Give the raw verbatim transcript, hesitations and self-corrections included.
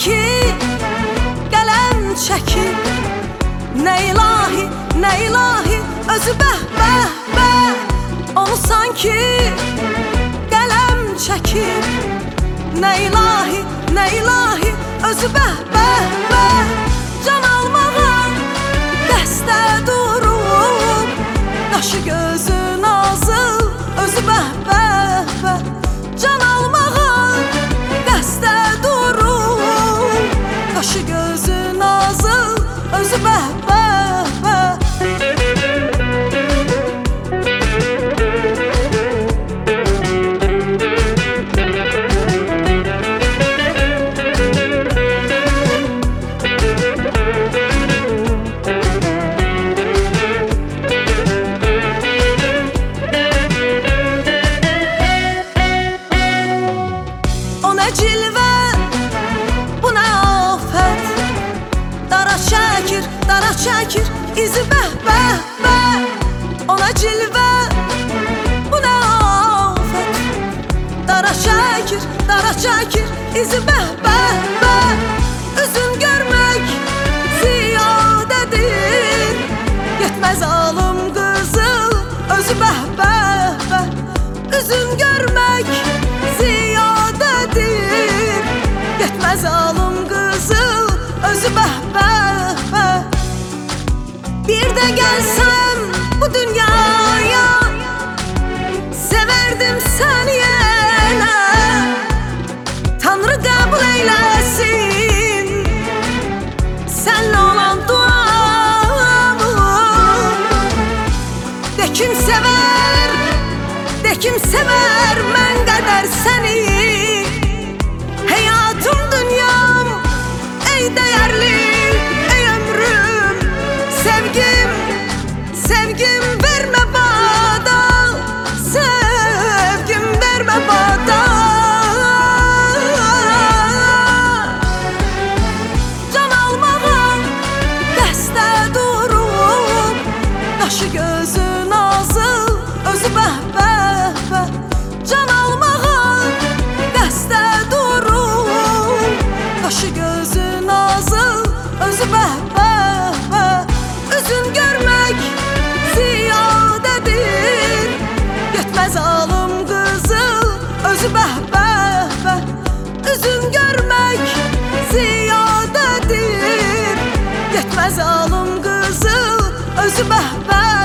sanki qələm çəkir. Nə ilahi, nə ilahi, özü bəh, bəh, bəh. Onu sanki qələm çəkir. Nə ilahi, nə ilahi, özü bəh, bəh, bəh. Can almağa dəstə durub, qaşı gözü nazıl, özü bəh, bəh, bəh. Can almağa dəstə durub, qaşı gözü nazıl, özü bəh, bəh, bəh. Cilvə, bu nə afət, dara çəkir, dara çəkir, izi bəh, bəh, bəh. Ona cilvə, bu nə afət, dara çəkir, dara çəkir, izi bəh, bəh, bəh. Üzün görmək ziyadədir, yetməz alım qızıl, özü bəh, bəh, bəh. Üzün görmək ziyadədir, yetməz alım qızıl, özü bəh, bəh, bəh. Bir də gəlsəm bu dünyaya, sevərdim səni yenə. Tanrı qəbul eyləsin sənlə olan duamı. De kim sevər, de kim sevər mən qədər səni. Həyatım, dünyam, ey dəyərli, ey ömrüm. Sevgim, sevgim vermə bada, sevgim vermə bada. Can almağa dəstə durub, qaşı gözü nazıl, özü bəh, bəh, bəh. Can almağa dəstə durub, qaşı gözü nazıl, özü bəh, bəh, bəh. Üzün görmək ziyadədir, yetməz alım qızıl, özü bəh, bəh, bəh. Üzün görmək ziyadədir, yetməz alım qızıl, özü bəh, bəh.